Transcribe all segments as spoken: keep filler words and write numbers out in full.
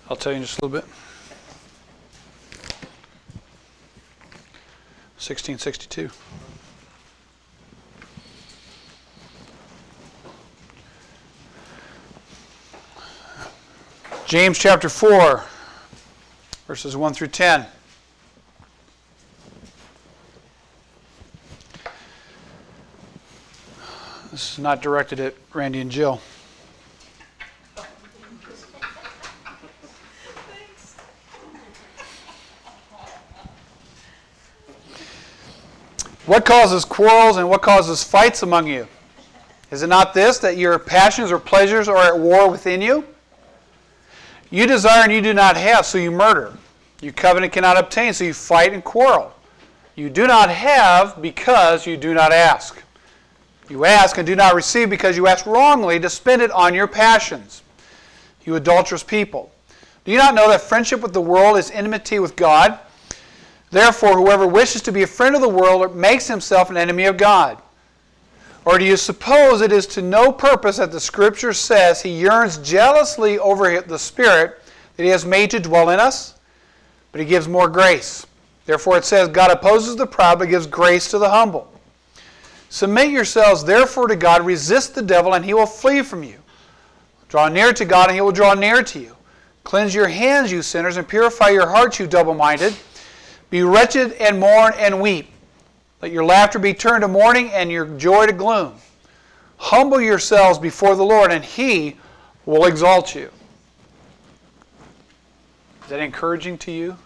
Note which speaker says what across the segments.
Speaker 1: I'll tell you in just a little bit. sixteen sixty-two. James chapter four, verses one through ten. This is not directed at Randy and Jill. What causes quarrels and what causes fights among you? Is it not this, that your passions or pleasures are at war within you? You desire and you do not have, so you murder. You covet and cannot obtain, so you fight and quarrel. You do not have because you do not ask. You ask and do not receive because you ask wrongly to spend it on your passions. You adulterous people. Do you not know that friendship with the world is enmity with God? Therefore, whoever wishes to be a friend of the world makes himself an enemy of God. Or do you suppose it is to no purpose that the Scripture says he yearns jealously over the Spirit that he has made to dwell in us? But he gives more grace. Therefore it says, God opposes the proud, but gives grace to the humble. Submit yourselves therefore to God, resist the devil, and he will flee from you. Draw near to God, and he will draw near to you. Cleanse your hands, you sinners, and purify your hearts, you double-minded. Be wretched and mourn and weep. Let your laughter be turned to mourning and your joy to gloom. Humble yourselves before the Lord, and he will exalt you. Is that encouraging to you?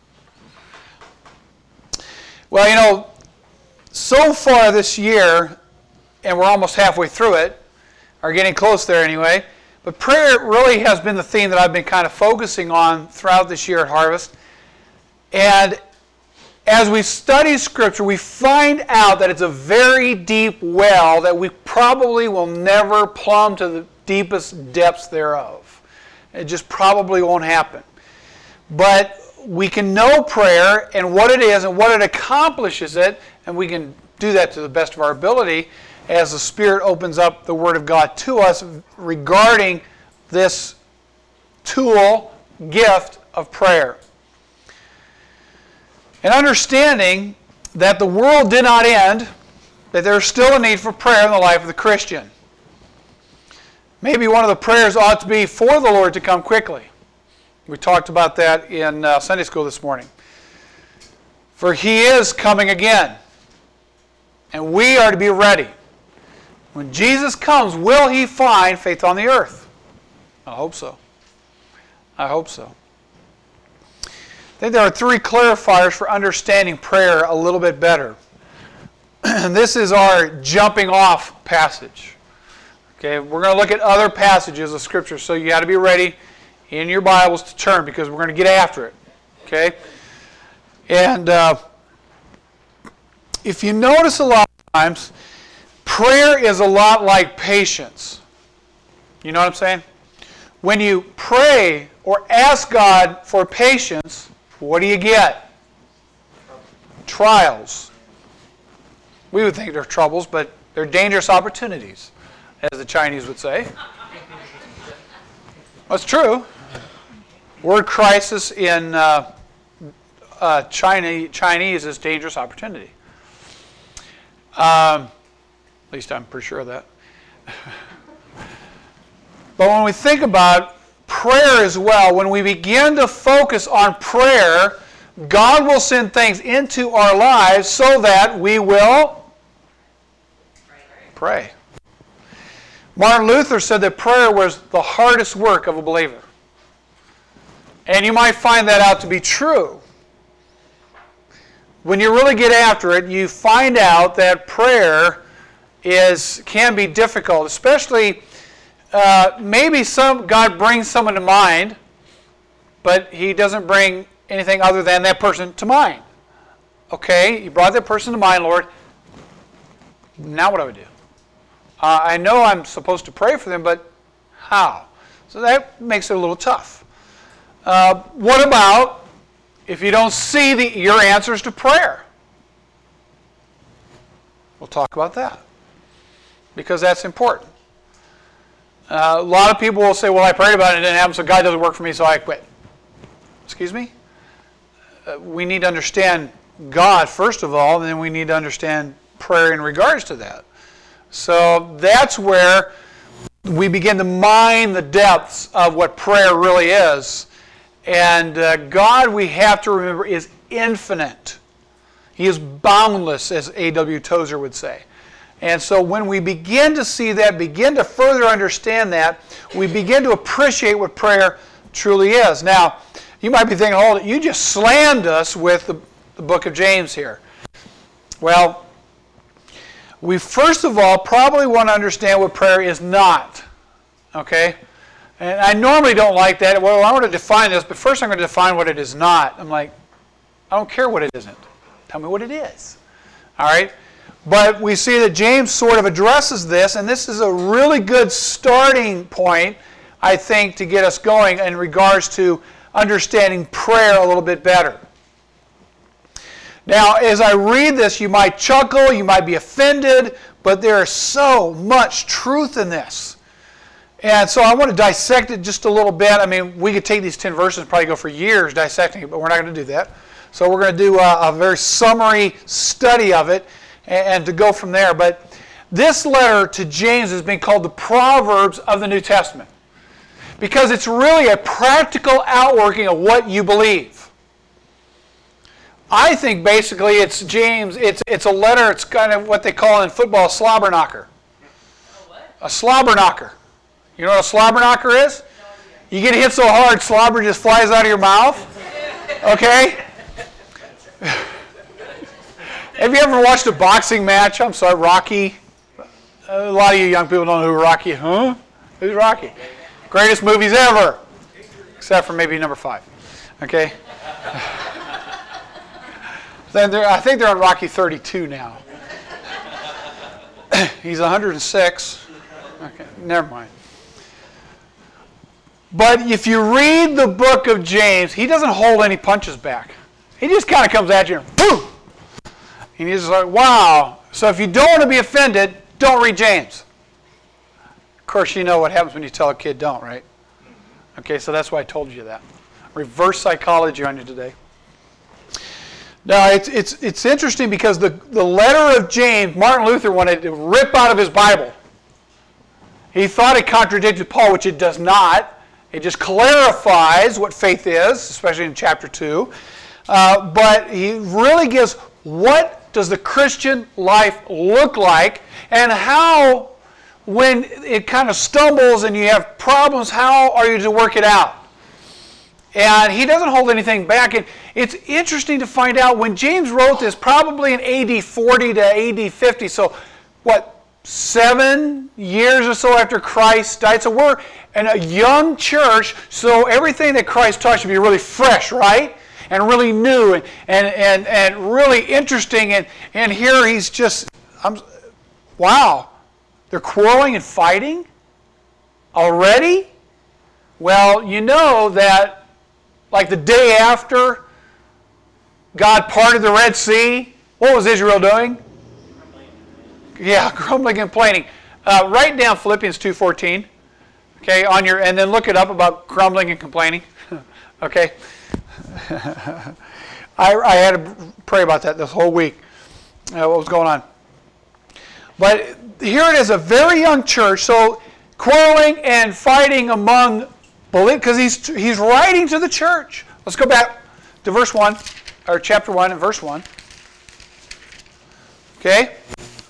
Speaker 1: Well, you know, so far this year, and we're almost halfway through it, or getting close there anyway, but prayer really has been the theme that I've been kind of focusing on throughout this year at Harvest. And as we study Scripture, we find out that it's a very deep well that we probably will never plumb to the deepest depths thereof. It just probably won't happen. But we can know prayer and what it is and what it accomplishes it, and we can do that to the best of our ability as the Spirit opens up the Word of God to us regarding this tool, gift of prayer. And understanding that the world did not end, that there's still a need for prayer in the life of the Christian. Maybe one of the prayers ought to be for the Lord to come quickly. We talked about that in uh, Sunday school this morning. For he is coming again. And we are to be ready. When Jesus comes, will he find faith on the earth? I hope so. I hope so. I think there are three clarifiers for understanding prayer a little bit better. And this is our jumping off passage. Okay, we're going to look at other passages of Scripture, so you got to be ready in your Bibles to turn because we're going to get after it. Okay? And uh, if you notice a lot of times, prayer is a lot like patience. You know what I'm saying? When you pray or ask God for patience, what do you get? Trials. We would think they're troubles, but they're dangerous opportunities, as the Chinese would say. That's true. Word crisis in uh, uh, China, Chinese is dangerous opportunity. Um, at least I'm pretty sure of that. But when we think about prayer as well, when we begin to focus on prayer, God will send things into our lives so that we will pray. Martin Luther said that prayer was the hardest work of a believer. And you might find that out to be true. When you really get after it, you find out that prayer is can be difficult, especially uh, maybe some God brings someone to mind, but he doesn't bring anything other than that person to mind. Okay, you brought that person to mind, Lord. Now what do I do? Uh, I know I'm supposed to pray for them, but how? So that makes it a little tough. Uh, what about if you don't see the, your answers to prayer? We'll talk about that because that's important. Uh, a lot of people will say, well, I prayed about it and it didn't happen, so God doesn't work for me, so I quit. excuse me? Uh, we need to understand God, first of all, and then we need to understand prayer in regards to that. So that's where we begin to mine the depths of what prayer really is. And uh, God, we have to remember, is infinite. He is boundless, as A W Tozer would say. And so when we begin to see that, begin to further understand that, we begin to appreciate what prayer truly is. Now, you might be thinking, hold it, you just slammed us with the, the book of James here. Well, we first of all probably want to understand what prayer is not. Okay? And I normally don't like that. Well, I want to define this, but first I'm going to define what it is not. I'm like, I don't care what it isn't. Tell me what it is. All right? But we see that James sort of addresses this, and this is a really good starting point, I think, to get us going in regards to understanding prayer a little bit better. Now, as I read this, you might chuckle, you might be offended, but there is so much truth in this. And so I want to dissect it just a little bit. I mean, we could take these ten verses and probably go for years dissecting it, but we're not going to do that. So we're going to do a, a very summary study of it and, and to go from there. But this letter to James has been called the Proverbs of the New Testament because it's really a practical outworking of what you believe. I think basically it's James, it's, it's a letter, it's kind of what they call in football a slobber knocker. A what? A slobber knocker. You know what a slobber knocker is? You get hit so hard, slobber just flies out of your mouth. Okay? Have you ever watched a boxing match? I'm sorry, Rocky. A lot of you young people don't know who Rocky is. Huh? Who's Rocky? Greatest movies ever. Except for maybe number five. Okay? Then I think they're on Rocky thirty-two now. He's one hundred six. Okay, never mind. But if you read the book of James, he doesn't hold any punches back. He just kind of comes at you and boom! And he's just like, wow. So if you don't want to be offended, don't read James. Of course, you know what happens when you tell a kid don't, right? Okay, so that's why I told you that. Reverse psychology on you today. Now, it's, it's, it's interesting because the, the letter of James, Martin Luther wanted to rip out of his Bible. He thought it contradicted Paul, which it does not. It just clarifies what faith is, especially in chapter two. Uh, but he really gives what does the Christian life look like and how, when it kind of stumbles and you have problems, how are you to work it out? And he doesn't hold anything back. And it's interesting to find out when James wrote this, probably in A D forty to A D fifty, so what, seven years or so after Christ died. So we're in a young church, so everything that Christ taught should be really fresh, right? And really new and and and, and really interesting. And, and here he's just, I'm, wow, they're quarreling and fighting already? Well, you know that like the day after God parted the Red Sea, what was Israel doing? Yeah, grumbling and complaining. Uh, write down Philippians two fourteen, okay, on your, and then look it up about grumbling and complaining. Okay, I, I had to pray about that this whole week. Uh, what was going on? But here it is, a very young church, so quarreling and fighting among believers, because he's he's writing to the church. Let's go back to verse one, or chapter one and verse one. Okay.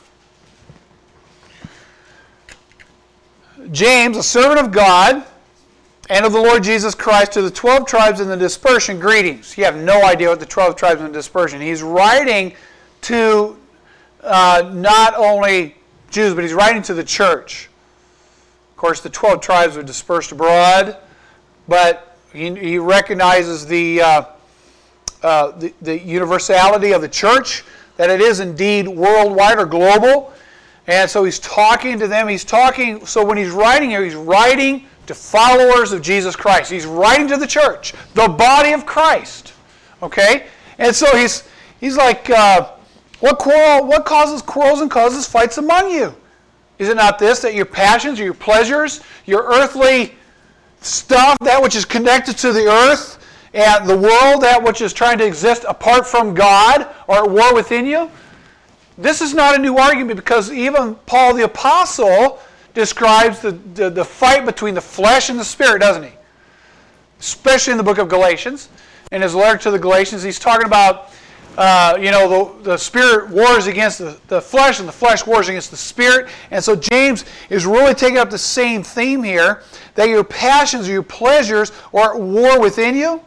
Speaker 1: James, a servant of God and of the Lord Jesus Christ, to the twelve tribes in the dispersion, greetings. You have no idea what the twelve tribes in the dispersion. He's writing to uh, not only Jews, but he's writing to the church. Of course, the twelve tribes were dispersed abroad, but he, he recognizes the, uh, uh, the, the universality of the church, that it is indeed worldwide or global. And so he's talking to them. He's talking, so when he's writing here, he's writing to followers of Jesus Christ. He's writing to the church, the body of Christ. Okay? And so he's he's like, uh, what quarrel, what causes quarrels and causes fights among you? Is it not this, that your passions or your pleasures, your earthly stuff, that which is connected to the earth, And the world, that which is trying to exist apart from God, are at war within you. This is not a new argument, because even Paul the Apostle describes the, the, the fight between the flesh and the spirit, doesn't he? Especially in the book of Galatians. In his letter to the Galatians, he's talking about, uh, you know, the, the spirit wars against the, the flesh, and the flesh wars against the spirit. And so James is really taking up the same theme here, that your passions or your pleasures are at war within you,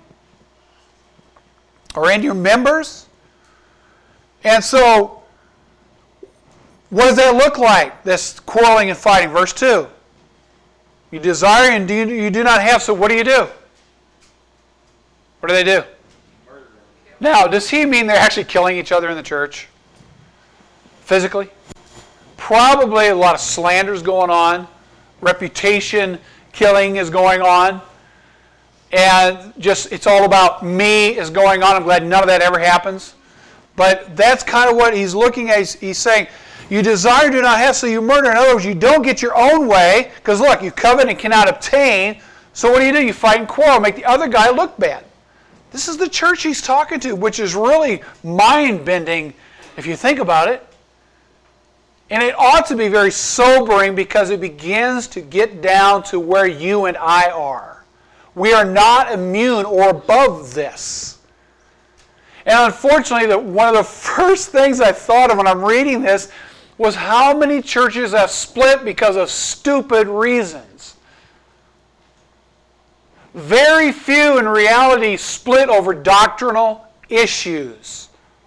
Speaker 1: or in your members. And so, what does that look like, this quarreling and fighting? Verse two. You desire and do you, you do not have, so what do you do? What do they do? Murder. Now, does he mean they're actually killing each other in the church? Physically? Probably a lot of slanders going on. Reputation killing is going on. And just, it's all about me is going on. I'm glad none of that ever happens. But that's kind of what he's looking at. He's, he's saying, you desire, do not have, so you murder. In other words, you don't get your own way. Because look, you covet and cannot obtain. So what do you do? You fight and quarrel, make the other guy look bad. This is the church he's talking to, which is really mind-bending if you think about it. And it ought to be very sobering, because it begins to get down to where you and I are. We are not immune or above this. And unfortunately, the, one of the first things I thought of when I'm reading this was how many churches have split because of stupid reasons. Very few in reality split over doctrinal issues.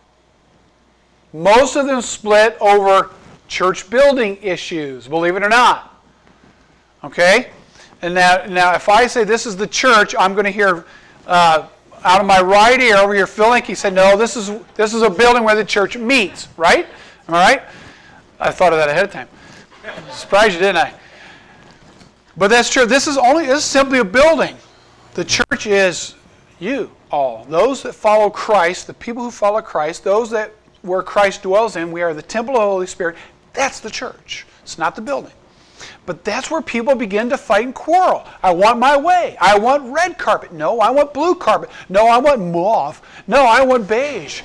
Speaker 1: Most of them split over church building issues, believe it or not. Okay? And now, now if I say this is the church, I'm going to hear uh, out of my right ear over here, Phil Inke said, no, this is, this is a building where the church meets, right? All right? I thought of that ahead of time. Surprised you, didn't I? But that's true. This is only, this is simply a building. The church is you all. Those that follow Christ, the people who follow Christ, those that where Christ dwells in, we are the temple of the Holy Spirit. That's the church. It's not the building. But that's where people begin to fight and quarrel. I want my way. I want red carpet. No, I want blue carpet. No, I want mauve. No, I want beige.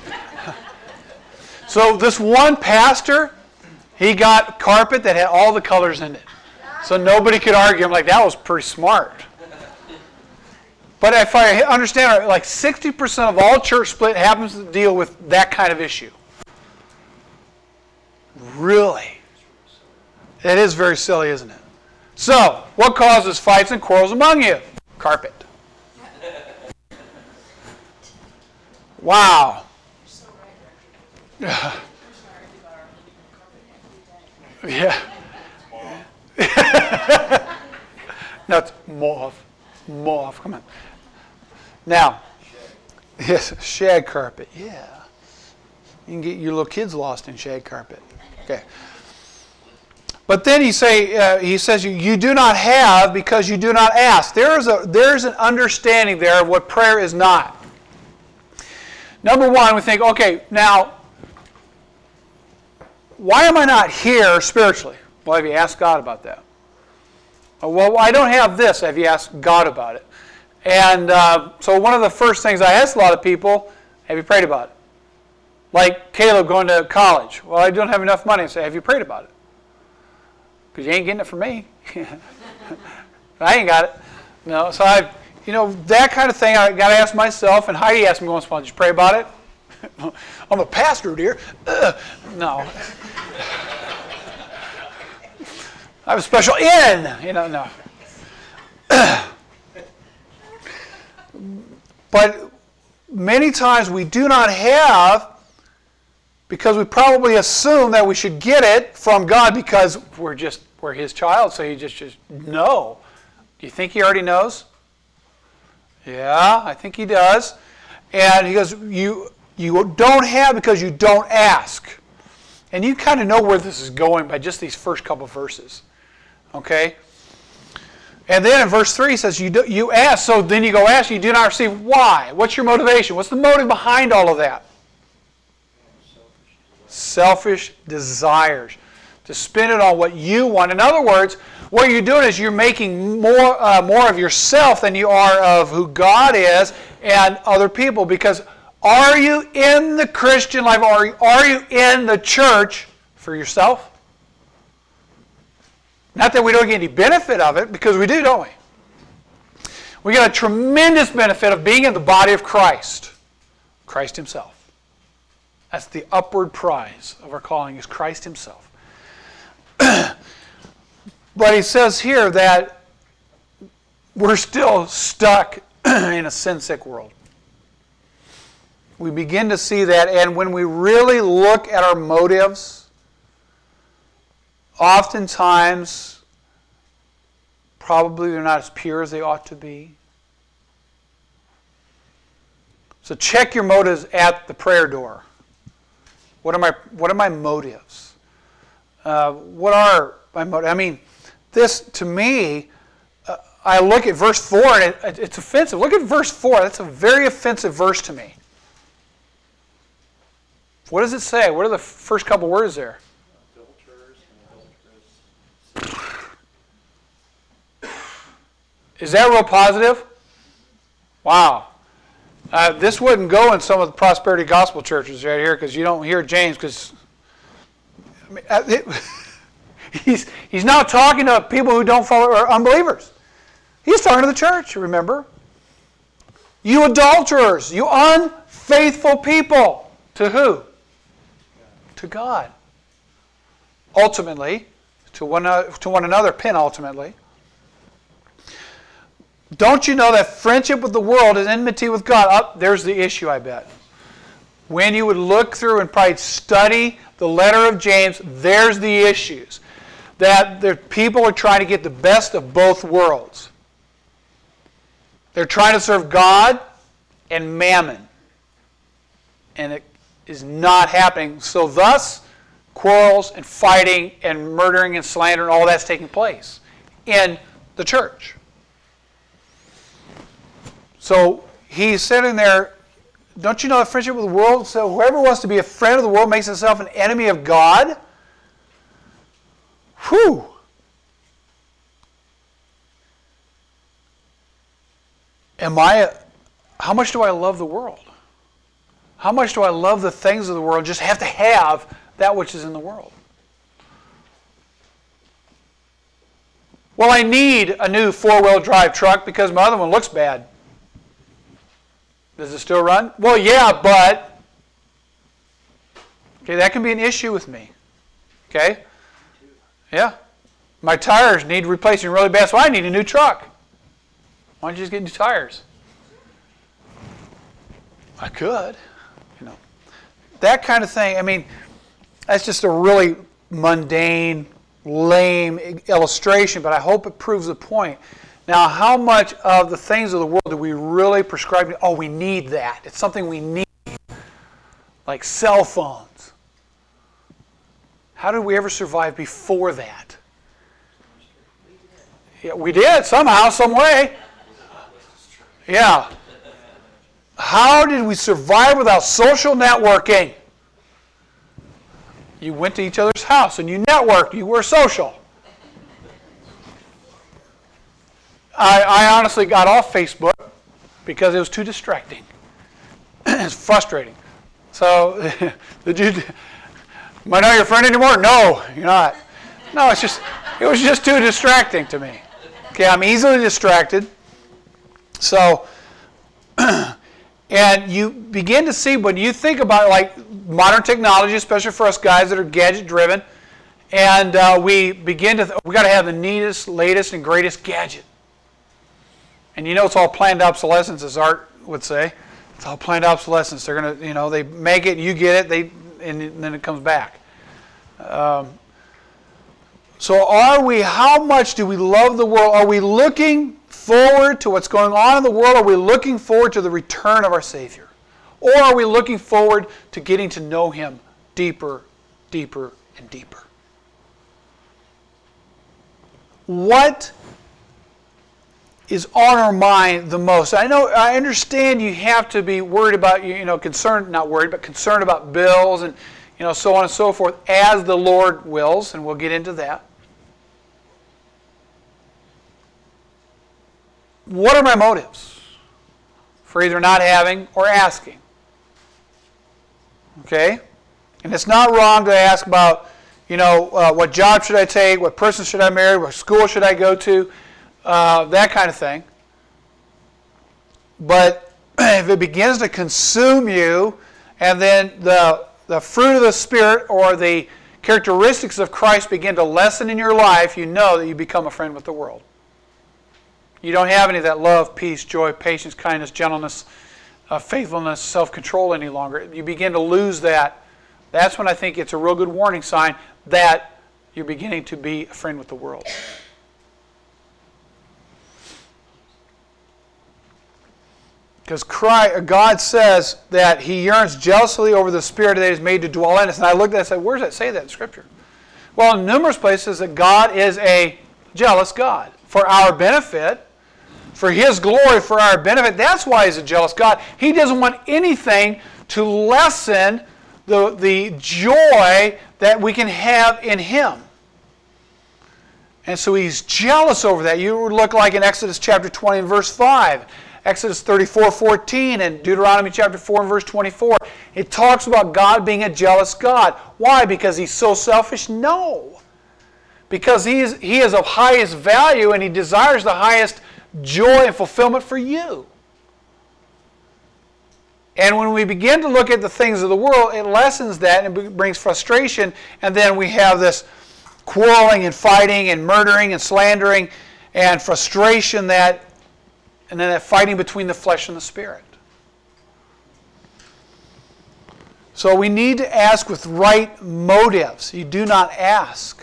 Speaker 1: So this one pastor, he got carpet that had all the colors in it. So nobody could argue. I'm like, that was pretty smart. But if I understand, like sixty percent of all church split happens to deal with that kind of issue. Really? It is very silly, isn't it? So, what causes fights and quarrels among you? Carpet. Wow. Yeah. No, it's mauve. Mauve. Come on. Now, yes, shag carpet. Yeah. You can get your little kids lost in shag carpet. Okay. But then he say uh, he says you, you do not have because you do not ask. There is a there's an understanding there of what prayer is not. Number one, we think, okay, now why am I not here spiritually? Well, have you asked God about that? Well, I don't have this. Have you asked God about it? And uh, so one of the first things I ask a lot of people, have you prayed about it? Like Caleb going to college. Well, I don't have enough money. I say, have you prayed about it? Because you ain't getting it from me. I ain't got it. No, so I, you know, that kind of thing I got to ask myself. And Heidi asked me once, "Did you pray about it?" I'm a pastor, dear. Ugh. No. I have a special in. You know, no. But many times we do not have, because we probably assume that we should get it from God because we're just we're His child, so He just just know. Do you think He already knows? Yeah, I think He does. And He goes, you you don't have because you don't ask. And you kind of know where this is going by just these first couple of verses. Okay? And then in verse three, he says, you, do, you ask, so then you go ask, you do not receive. Why? What's your motivation? What's the motive behind all of that? Selfish desires. to spend it on what you want. In other words, what you're doing is you're making more, uh, more of yourself than you are of who God is and other people. Because are you in the Christian life, or are you in the church for yourself? Not that we don't get any benefit of it, because we do, don't we? We get a tremendous benefit of being in the body of Christ. Christ himself. That's the upward prize of our calling, is Christ himself. But he says here that we're still stuck in a sin-sick world. We begin to see that, and when we really look at our motives, oftentimes, probably they're not as pure as they ought to be. So check your motives at the prayer door. What are my, what are my motives? Uh, what are my motives? I mean, this, to me, uh, I look at verse four, and it, it's offensive. Look at verse four. That's a very offensive verse to me. What does it say? What are the first couple words there?
Speaker 2: Adulterers and adulteress.
Speaker 1: Is that real positive? Wow. Uh, this wouldn't go in some of the prosperity gospel churches right here, because you don't hear James, because I mean, it, he's, he's not talking to people who don't follow, or unbelievers. He's talking to the church, remember? You adulterers, you unfaithful people. To who? To God. Ultimately, to one, to one another, penultimately. Don't you know that friendship with the world is enmity with God? Oh, there's the issue, I bet. When you would look through and probably study the letter of James, there's the issues. That the people are trying to get the best of both worlds. They're trying to serve God and mammon. And it is not happening. So thus, quarrels and fighting and murdering and slander and all that's taking place in the church. So he's sitting there, don't you know that friendship with the world? So whoever wants to be a friend of the world makes himself an enemy of God. Whew. Am I, a, how much do I love the world? How much do I love the things of the world, just have to have that which is in the world? Well, I need a new four-wheel drive truck because my other one looks bad. Does it still run? Well, yeah, but okay, that can be an issue with me. Okay? Yeah. My tires need replacing really bad, so I need a new truck. Why don't you just get new tires? I could. You know. That kind of thing, I mean, that's just a really mundane, lame illustration, but I hope it proves the point. Now, how much of the things of the world do we really prescribe? Oh, we need that. It's something we need. Like cell phones. How did we ever survive before that? Yeah, we did, somehow, some way. Yeah. How did we survive without social networking? You went to each other's house and you networked. You were social. I, I honestly got off Facebook because it was too distracting. It's frustrating. So, did you, am I not your friend anymore? No, you're not. No, it's just, it was just too distracting to me. Okay, I'm easily distracted. So, and you begin to see when you think about like modern technology, especially for us guys that are gadget driven, and uh, we begin to, th- we got to have the neatest, latest, and greatest gadget. And you know it's all planned obsolescence, as Art would say. It's all planned obsolescence. They're gonna, you know, they make it, you get it, they, and then it comes back. Um, so are we? How much do we love the world? Are we looking forward to what's going on in the world? Are we looking forward to the return of our Savior, or are we looking forward to getting to know Him deeper, deeper, and deeper? What is on our mind the most? I know, I understand you have to be worried about, you know, concerned, not worried, but concerned about bills and, you know, so on and so forth, as the Lord wills, and we'll get into that. What are my motives for either not having or asking? Okay? And it's not wrong to ask about, you know, uh, what job should I take, what person should I marry, what school should I go to, uh, that kind of thing. But if it begins to consume you, and then the, the fruit of the Spirit or the characteristics of Christ begin to lessen in your life, you know that you become a friend with the world. You don't have any of that love, peace, joy, patience, kindness, gentleness, uh, faithfulness, self-control any longer. You begin to lose that. That's when I think it's a real good warning sign that you're beginning to be a friend with the world. Because God says that He yearns jealously over the Spirit that is made to dwell in us. And I looked at it and said, where does that say that in Scripture? Well, in numerous places that God is a jealous God for our benefit, for His glory, for our benefit. That's why He's a jealous God. He doesn't want anything to lessen the, the joy that we can have in Him. And so He's jealous over that. You would look like in Exodus chapter twenty and verse five, Exodus thirty-four fourteen, and Deuteronomy chapter four and verse twenty-four. It talks about God being a jealous God. Why? Because He's so selfish? No. Because he is, he is of highest value and He desires the highest joy and fulfillment for you. And when we begin to look at the things of the world, it lessens that and it brings frustration. And then we have this quarreling and fighting and murdering and slandering and frustration, that, and then that fighting between the flesh and the spirit. So we need to ask with right motives. You do not ask.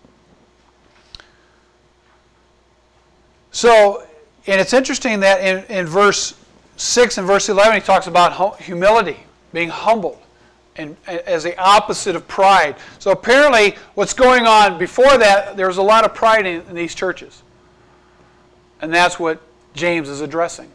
Speaker 1: So, and it's interesting that in, in verse six and verse eleven, he talks about humility, being humbled, and as the opposite of pride. So apparently, what's going on before that, there was a lot of pride in, in these churches. And that's what James is addressing.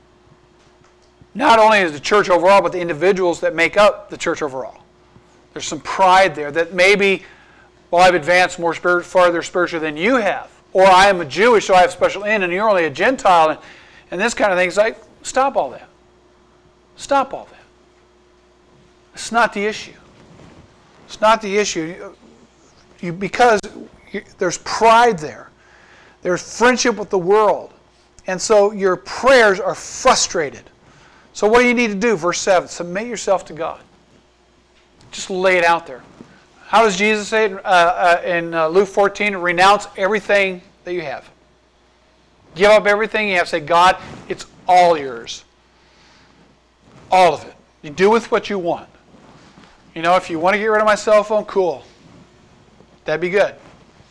Speaker 1: Not only is the church overall, but the individuals that make up the church overall. There's some pride there that maybe, well, I've advanced more spirit, farther spiritually than you have. Or I am a Jewish, so I have special in, and you're only a Gentile, and, and this kind of thing. It's like, stop all that. Stop all that. It's not the issue. It's not the issue. You, because you, there's pride there. There's friendship with the world. And so your prayers are frustrated. So what do you need to do? Verse seven, submit yourself to God. Just lay it out there. How does Jesus say it uh, uh, in uh, Luke fourteen? Renounce everything that you have. Give up everything you have. Say, God, it's all yours. All of it. You do with what you want. You know, if you want to get rid of my cell phone, cool. That'd be good.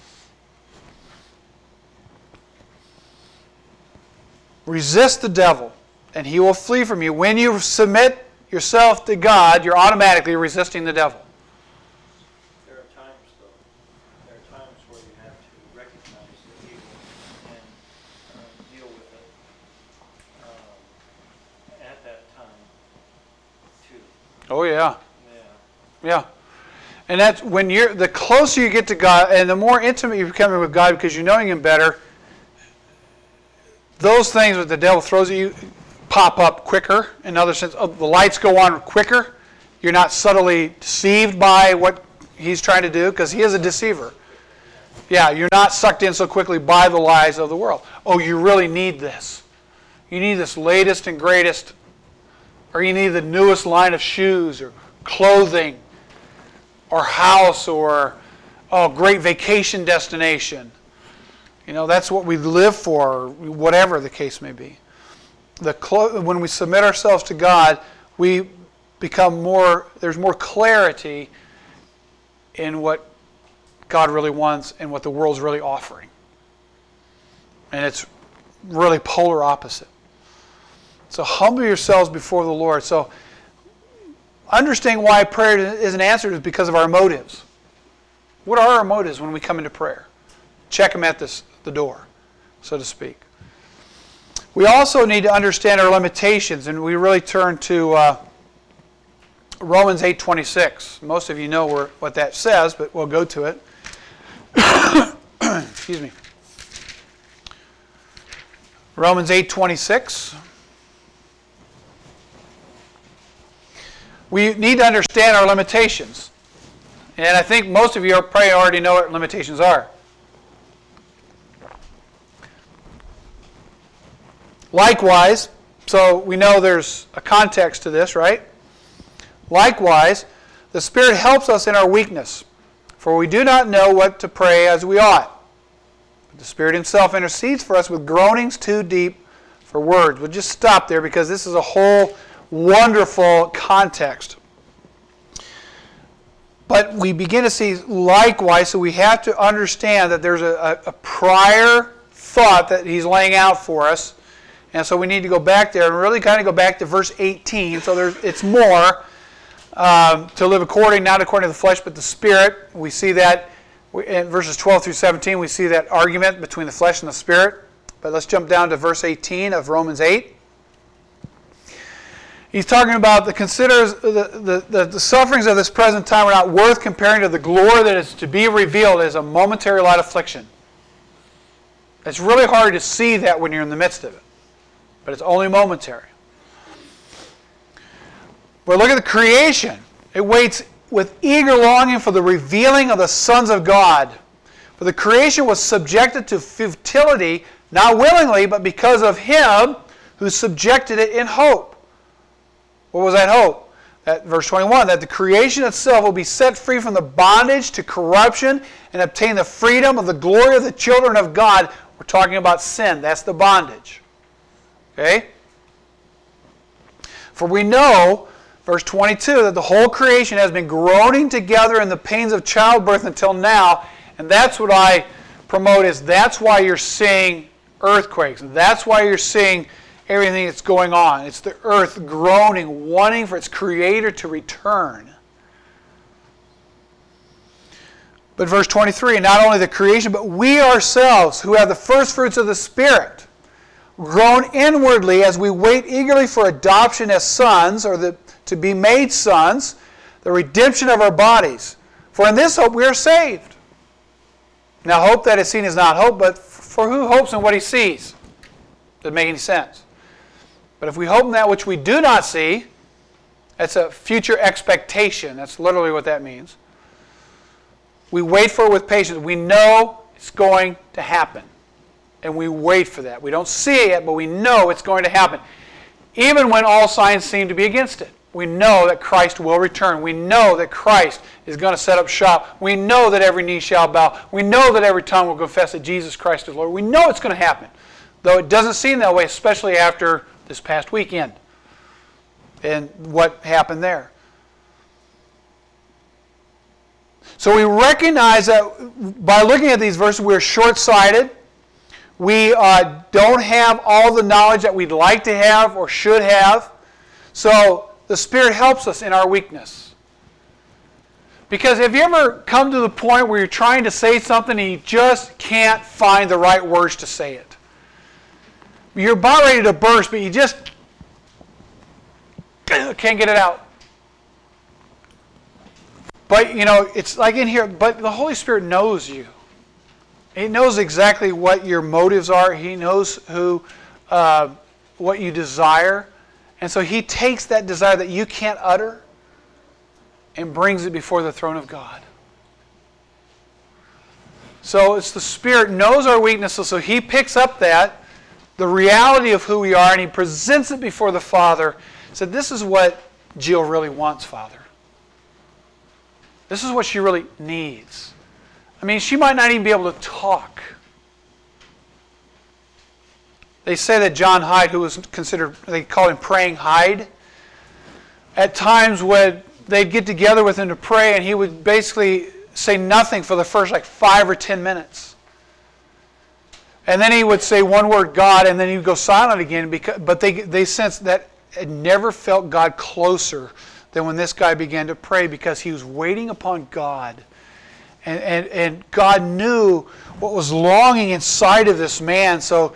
Speaker 1: Resist the devil, and he will flee from you. When you submit yourself to God, you're automatically resisting the devil.
Speaker 2: There are times, though, there are times where you have to recognize the evil and uh, deal with it um, at that time, too.
Speaker 1: Oh, yeah.
Speaker 2: Yeah.
Speaker 1: Yeah. And that's when you're, the closer you get to God, and the more intimate you're becoming with God because you're knowing Him better, those things that the devil throws at you pop up quicker. In other sense, oh, the lights go on quicker. You're not subtly deceived by what he's trying to do, because he is a deceiver. Yeah, you're not sucked in so quickly by the lies of the world. Oh, you really need this. You need this latest and greatest, or you need the newest line of shoes or clothing or house or oh, great vacation destination. You know, that's what we live for, whatever the case may be. The clo- when we submit ourselves to God, we become more, there's more clarity in what God really wants and what the world's really offering. And it's really polar opposite. So humble yourselves before the Lord. So understanding why prayer isn't answered is because of our motives. What are our motives when we come into prayer? Check them at this, the door, so to speak. We also need to understand our limitations, and we really turn to uh, Romans eight twenty-six. Most of you know where, what that says, but we'll go to it. Excuse me. Romans eight twenty-six. We need to understand our limitations. And I think most of you are probably already know what limitations are. Likewise, so we know there's a context to this, right? Likewise, the Spirit helps us in our weakness, for we do not know what to pray as we ought. But the Spirit Himself intercedes for us with groanings too deep for words. We'll just stop there because this is a whole wonderful context. But we begin to see likewise, so we have to understand that there's a, a, a prior thought that He's laying out for us. And so we need to go back there and really kind of go back to verse eighteen. So there's, it's more um, to live according, not according to the flesh, but the Spirit. We see that in verses twelve through seventeen. We see that argument between the flesh and the Spirit. But let's jump down to verse eighteen of Romans eight. He's talking about the considers the, the, the, the sufferings of this present time are not worth comparing to the glory that is to be revealed as a momentary light affliction. It's really hard to see that when you're in the midst of it. But it's only momentary. But look at the creation. It waits with eager longing for the revealing of the sons of God. For the creation was subjected to futility, not willingly, but because of Him who subjected it in hope. What was that hope? That verse twenty-one, that the creation itself will be set free from the bondage to corruption and obtain the freedom of the glory of the children of God. We're talking about sin. That's the bondage. Okay? For we know, verse twenty-two, that the whole creation has been groaning together in the pains of childbirth until now. And that's what I promote is that's why you're seeing earthquakes. That's why you're seeing everything that's going on. It's the earth groaning, wanting for its Creator to return. But verse twenty-three, not only the creation, but we ourselves, who have the first fruits of the Spirit, groan inwardly as we wait eagerly for adoption as sons, or the, to be made sons, the redemption of our bodies. For in this hope we are saved. Now hope that is seen is not hope, but for who hopes in what he sees? Doesn't make any sense. But if we hope in that which we do not see, that's a future expectation. That's literally what that means. We wait for it with patience. We know it's going to happen. And we wait for that. We don't see it yet, but we know it's going to happen. Even when all signs seem to be against it. We know that Christ will return. We know that Christ is going to set up shop. We know that every knee shall bow. We know that every tongue will confess that Jesus Christ is Lord. We know it's going to happen. Though it doesn't seem that way, especially after this past weekend and what happened there. So we recognize that by looking at these verses, we're short-sighted. We uh, don't have all the knowledge that we'd like to have or should have. So the Spirit helps us in our weakness. Because have you ever come to the point where you're trying to say something and you just can't find the right words to say it? You're about ready to burst, but you just can't get it out. But, you know, it's like in here, but the Holy Spirit knows you. He knows exactly what your motives are. He knows who, uh, what you desire. And so He takes that desire that you can't utter and brings it before the throne of God. So it's the Spirit knows our weaknesses, so He picks up that, the reality of who we are, and He presents it before the Father. He said, this is what Jill really wants, Father. This is what she really needs. I mean, she might not even be able to talk. They say that John Hyde, who was considered, they call him Praying Hyde, at times when they'd get together with him to pray, and he would basically say nothing for the first like five or ten minutes. And then he would say one word, God, and then he would go silent again. Because, but they they sensed that it never felt God closer than when this guy began to pray, because he was waiting upon God. And, and, and God knew what was longing inside of this man. So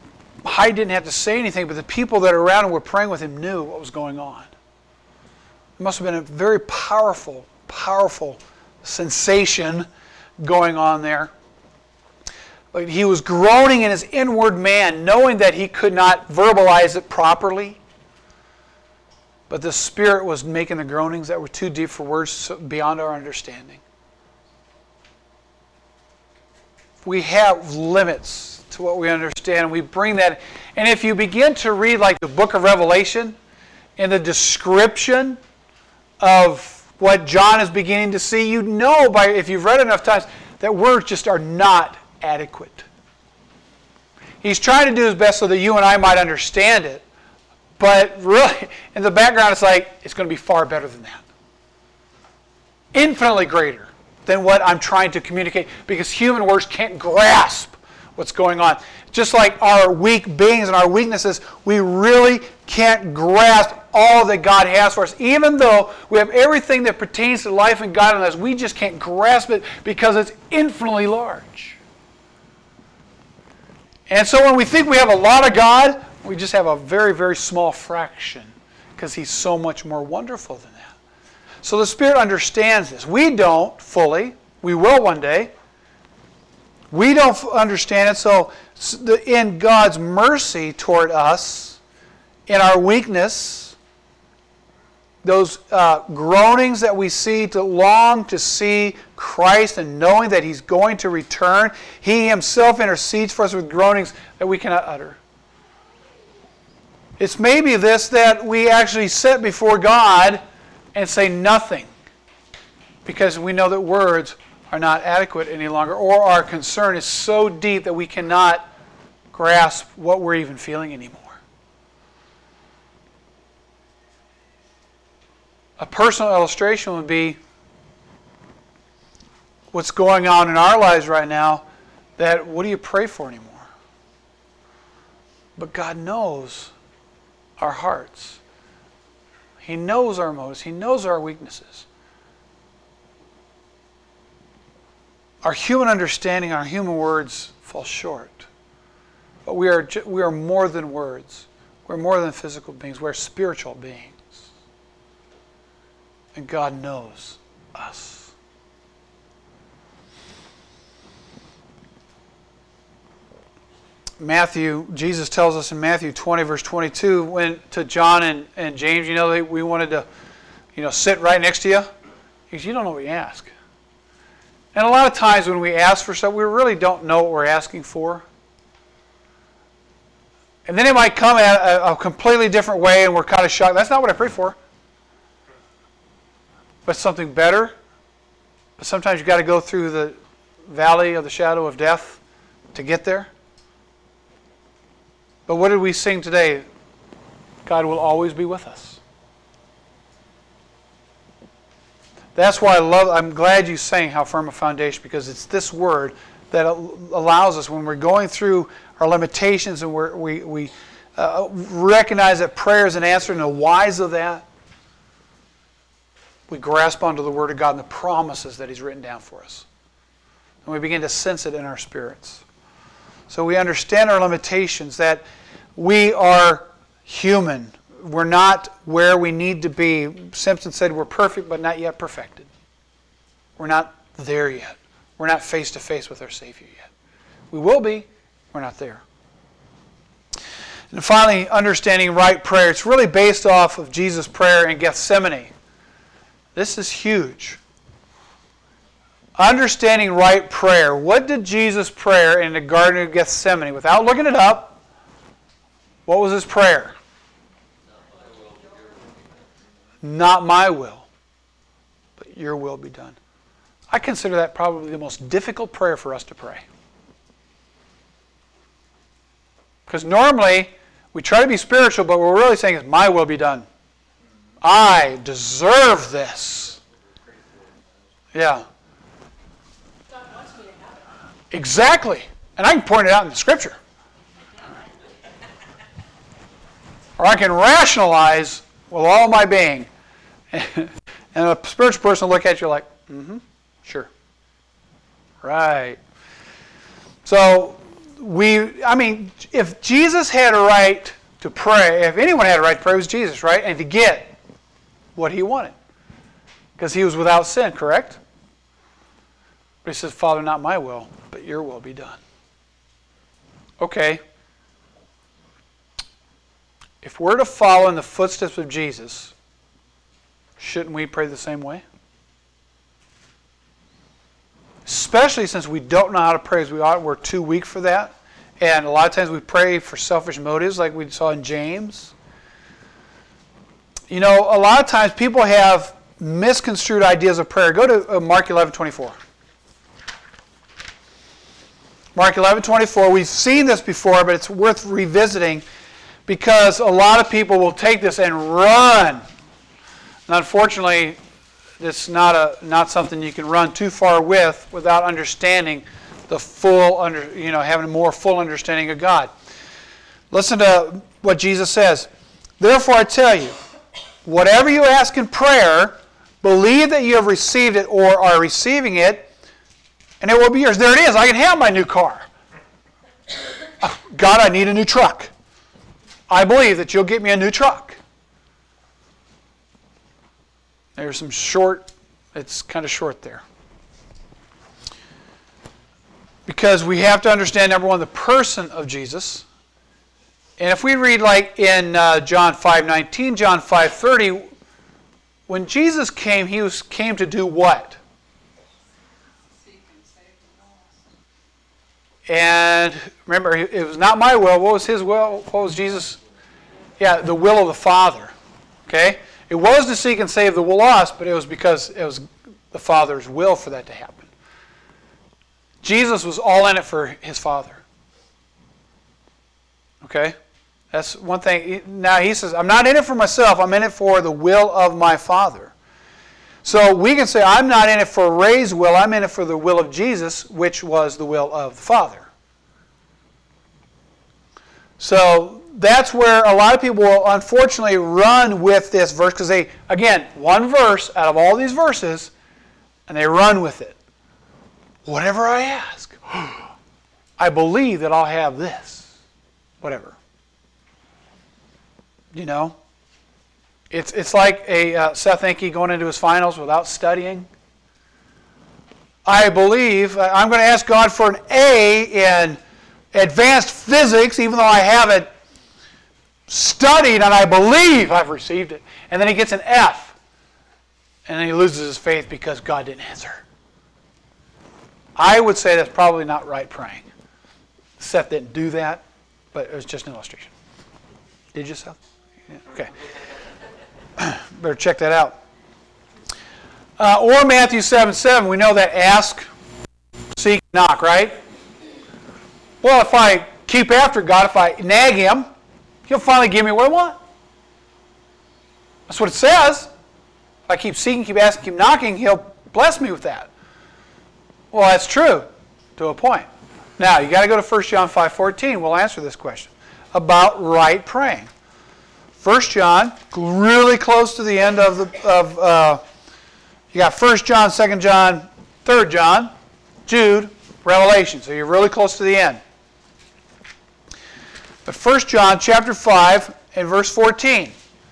Speaker 1: Hyde didn't have to say anything, but the people that are around him were praying with him knew what was going on. It must have been a very powerful, powerful sensation going on there. But he was groaning in his inward man, knowing that he could not verbalize it properly. But the Spirit was making the groanings that were too deep for words, beyond our understanding. We have limits to what we understand, and we bring that. And if you begin to read like the book of Revelation, in the description of what John is beginning to see, you know by if you've read it enough times that words just are not adequate. He's trying to do his best so that you and I might understand it, but really, in the background, it's like, it's going to be far better than that. Infinitely greater than what I'm trying to communicate, because human words can't grasp what's going on. Just like our weak beings and our weaknesses, we really can't grasp all that God has for us. Even though we have everything that pertains to life and godliness, we just can't grasp it because it's infinitely large. And so when we think we have a lot of God, we just have a very, very small fraction, because He's so much more wonderful than that. So the Spirit understands this. We don't fully. We will one day. We don't understand it. So in God's mercy toward us, in our weakness, those uh, groanings that we see to long to see Christ and knowing that He's going to return, He Himself intercedes for us with groanings that we cannot utter. It's maybe this, that we actually sit before God and say nothing, because we know that words are not adequate any longer, or our concern is so deep that we cannot grasp what we're even feeling anymore. A personal illustration would be what's going on in our lives right now, that what do you pray for anymore? But God knows our hearts. He knows our motives. He knows our weaknesses. Our human understanding, our human words fall short. But we are, we are more than words. We're more than physical beings. We're spiritual beings. And God knows us. Matthew, Jesus tells us in Matthew twenty, verse twenty-two, when to John and, and James, you know, they, we wanted to, you know, sit right next to you. He goes, you don't know what you ask. And a lot of times when we ask for stuff, we really don't know what we're asking for. And then it might come at a, a completely different way, and we're kind of shocked. That's not what I prayed for. But something better. But sometimes you've got to go through the valley of the shadow of death to get there. But what did we sing today? God will always be with us. That's why I love, I'm glad you sang How Firm a Foundation, because it's this word that allows us, when we're going through our limitations and we're, we, we uh, recognize that prayer is an answer and the whys of that, we grasp onto the Word of God and the promises that He's written down for us. And we begin to sense it in our spirits. So we understand our limitations, that we are human. We're not where we need to be. Simpson said we're perfect but not yet perfected. We're not there yet. We're not face to face with our Savior yet. We will be. We're not there. And finally, understanding right prayer. It's really based off of Jesus' prayer in Gethsemane. This is huge. Understanding right prayer. What did Jesus pray in the Garden of Gethsemane? Without looking it up, what was His prayer? Not my will, but your will be done. I consider that probably the most difficult prayer for us to pray. Because normally, we try to be spiritual, but what we're really saying is, my will be done. I deserve this. Yeah.
Speaker 3: God wants me to have it.
Speaker 1: Exactly. And I can point it out in the Scripture. Or I can rationalize with all my being. And a spiritual person will look at you like, mm-hmm, sure. Right. So, we, I mean, if Jesus had a right to pray, if anyone had a right to pray, it was Jesus, right? And to get. what he wanted. Because he was without sin, correct? But he says, Father, not my will, but your will be done. Okay. If we're to follow in the footsteps of Jesus, shouldn't we pray the same way? Especially since we don't know how to pray as we ought. We're too weak for that. And a lot of times we pray for selfish motives like we saw in James. You know, a lot of times people have misconstrued ideas of prayer. Go to Mark eleven twenty-four. Mark eleven twenty-four. We've seen this before, but it's worth revisiting because a lot of people will take this and run. And unfortunately, it's not a not something you can run too far with without understanding the full under you know having a more full understanding of God. Listen to what Jesus says. Therefore, I tell you, whatever you ask in prayer, believe that you have received it or are receiving it, and it will be yours. There it is. I can have my new car. God, I need a new truck. I believe that you'll get me a new truck. There's some short, it's kind of short there. Because we have to understand, number one, the person of Jesus. And if we read like in uh, John five nineteen, John five thirty, when Jesus came, he was came to do what?
Speaker 3: Seek and save the lost.
Speaker 1: And remember, it was not my will. What was his will? What was Jesus? Yeah, the will of the Father. Okay? It was to seek and save the lost, but it was because it was the Father's will for that to happen. Jesus was all in it for his Father. Okay? That's one thing. Now he says, I'm not in it for myself. I'm in it for the will of my Father. So we can say, I'm not in it for Ray's will. I'm in it for the will of Jesus, which was the will of the Father. So that's where a lot of people will unfortunately run with this verse because they, again, one verse out of all these verses, and they run with it. Whatever I ask, I believe that I'll have this. Whatever. You know? It's it's like a uh, Seth Enke going into his finals without studying. I believe, I'm going to ask God for an A in advanced physics, even though I haven't studied and I believe I've received it. And then he gets an F. And then he loses his faith because God didn't answer. I would say that's probably not right praying. Seth didn't do that, but it was just an illustration. Did you, Seth? Yeah. Okay. Better check that out. Uh, or Matthew seven seven, we know that ask, seek, knock, right? Well, if I keep after God, if I nag him, he'll finally give me what I want. That's what it says. If I keep seeking, keep asking, keep knocking, he'll bless me with that. Well, that's true to a point. Now, you got to go to First John five fourteen. We'll answer this question about right praying. First John, really close to the end of the of uh, you got First John, Second John, Third John, Jude, Revelation. So you're really close to the end. But First John chapter five and verse fourteen.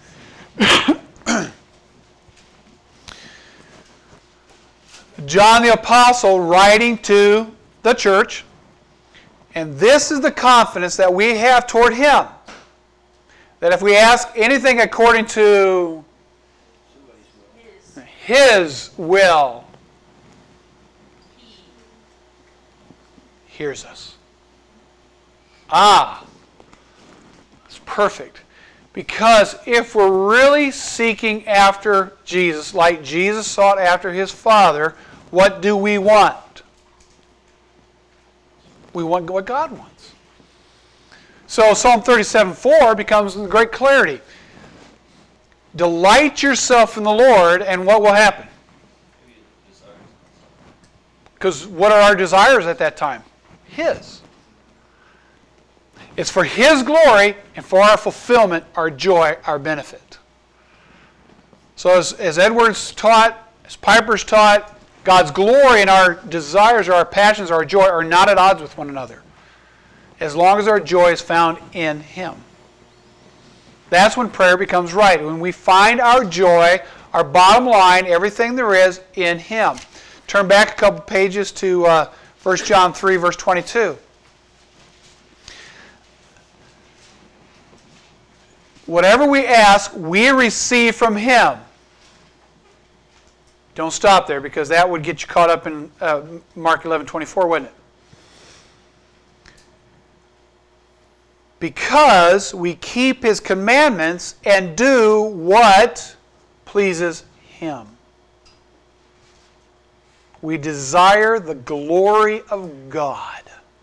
Speaker 1: John the Apostle writing to the church, and this is the confidence that we have toward him, that if we ask anything according to
Speaker 3: His.
Speaker 1: his will,
Speaker 3: He.
Speaker 1: hears us. Ah, that's perfect. Because if we're really seeking after Jesus, like Jesus sought after his Father, what do we want? We want what God wants. So Psalm thirty-seven four becomes in great clarity. Delight yourself in the Lord, and what will happen? Because what are our desires at that time? His. It's for his glory and for our fulfillment, our joy, our benefit. So as, as Edwards taught, as Piper's taught, God's glory and our desires or our passions or our joy are not at odds with one another, as long as our joy is found in him. That's when prayer becomes right. When we find our joy, our bottom line, everything there is in Him. Turn back a couple pages to uh, First John three, verse twenty-two. Whatever we ask, we receive from Him. Don't stop there, because that would get you caught up in uh, Mark eleven twenty-four, wouldn't it? Because we keep His commandments and do what pleases Him. We desire the glory of God.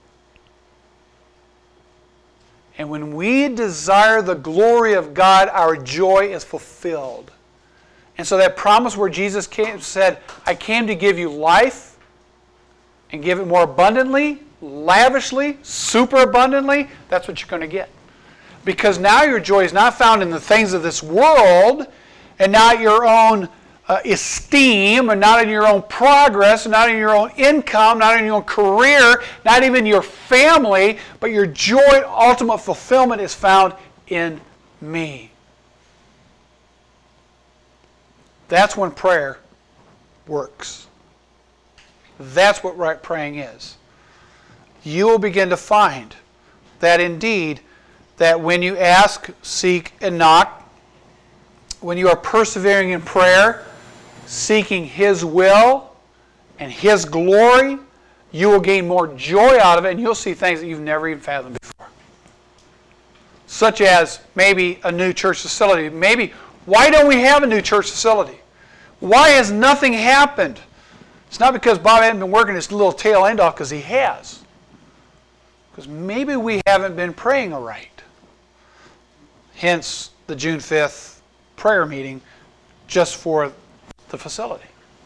Speaker 1: And when we desire the glory of God, our joy is fulfilled. And so that promise where Jesus came, said, I came to give you life and give it more abundantly, lavishly, super abundantly, that's what you're going to get. Because now your joy is not found in the things of this world, and not your own uh, esteem, and not in your own progress, and not in your own income, not in your own career, not even your family, but your joy, ultimate fulfillment is found in me. That's when prayer works. That's what right praying is. You will begin to find that indeed, that when you ask, seek, and knock, when you are persevering in prayer, seeking His will and His glory, you will gain more joy out of it, and you'll see things that you've never even fathomed before. Such as maybe a new church facility. Maybe, why don't we have a new church facility? Why has nothing happened? It's not because Bob hasn't been working his little tail end off, because he has. Because maybe we haven't been praying aright. Hence the June fifth prayer meeting just for the facility.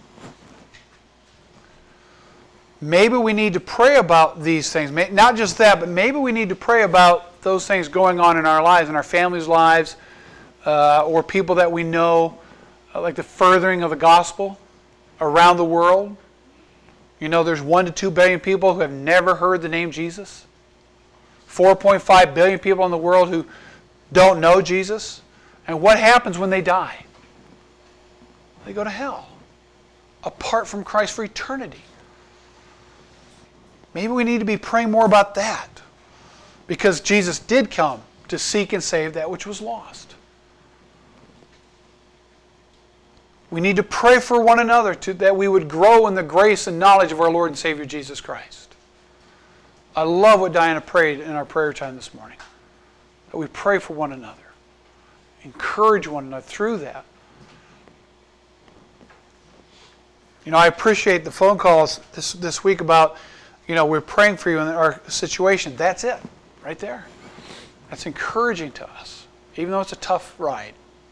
Speaker 1: Maybe we need to pray about these things. Not just that, but maybe we need to pray about those things going on in our lives, in our families' lives, uh, or people that we know, uh, like the furthering of the gospel around the world. You know, there's one to two billion people who have never heard the name Jesus. four point five billion people in the world who don't know Jesus. And what happens when they die? They go to hell, apart from Christ for eternity. Maybe we need to be praying more about that, because Jesus did come to seek and save that which was lost. We need to pray for one another to, that we would grow in the grace and knowledge of our Lord and Savior Jesus Christ. I love what Diana prayed in our prayer time this morning. That we pray for one another. Encourage one another through that. You know, I appreciate the phone calls this, this week about, you know, we're praying for you in our situation. That's it, right there. That's encouraging to us, even though it's a tough ride.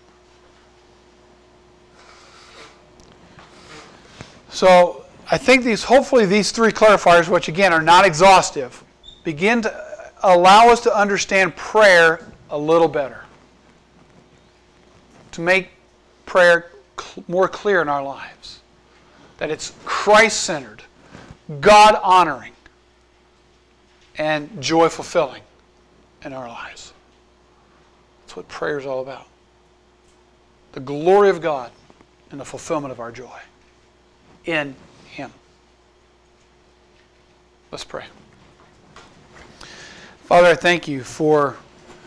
Speaker 1: So I think these, hopefully these three clarifiers, which again are not exhaustive, begin to allow us to understand prayer a little better. To make prayer cl- more clear in our lives. That it's Christ-centered, God-honoring, and joy-fulfilling in our lives. That's what prayer is all about. The glory of God and the fulfillment of our joy in Him. Let's pray. Father, I thank you for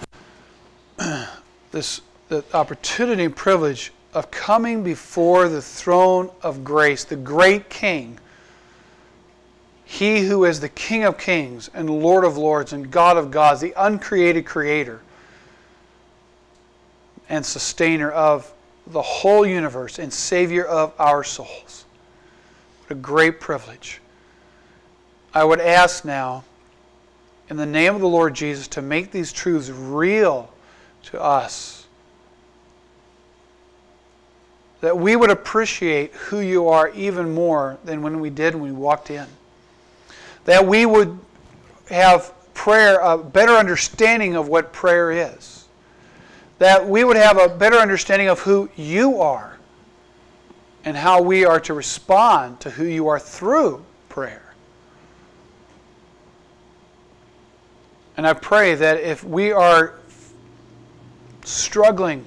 Speaker 1: this the opportunity and privilege of coming before the throne of grace, the great King, He who is the King of kings and Lord of lords and God of gods, the uncreated creator and sustainer of the whole universe and Savior of our souls. What a great privilege. I would ask now, in the name of the Lord Jesus, to make these truths real to us. That we would appreciate who you are even more than when we did when we walked in. That we would have prayer, a better understanding of what prayer is. That we would have a better understanding of who you are and how we are to respond to who you are through prayer. And I pray that if we are struggling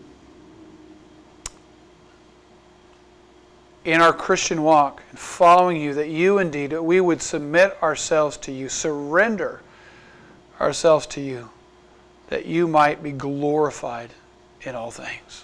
Speaker 1: in our Christian walk and following you, that you indeed, that we would submit ourselves to you, surrender ourselves to you, that you might be glorified in all things.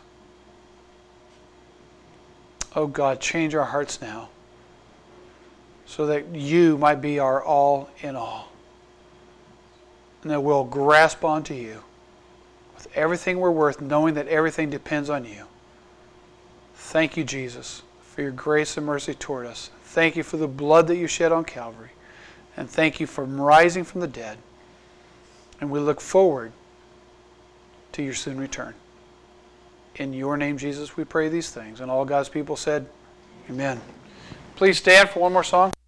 Speaker 1: Oh God, change our hearts now so that you might be our all in all. And that we'll grasp onto you with everything we're worth, knowing that everything depends on you. Thank you, Jesus, for your grace and mercy toward us. Thank you for the blood that you shed on Calvary. And thank you for rising from the dead. And we look forward to your soon return. In your name, Jesus, we pray these things. And all God's people said, amen. Please stand for one more song.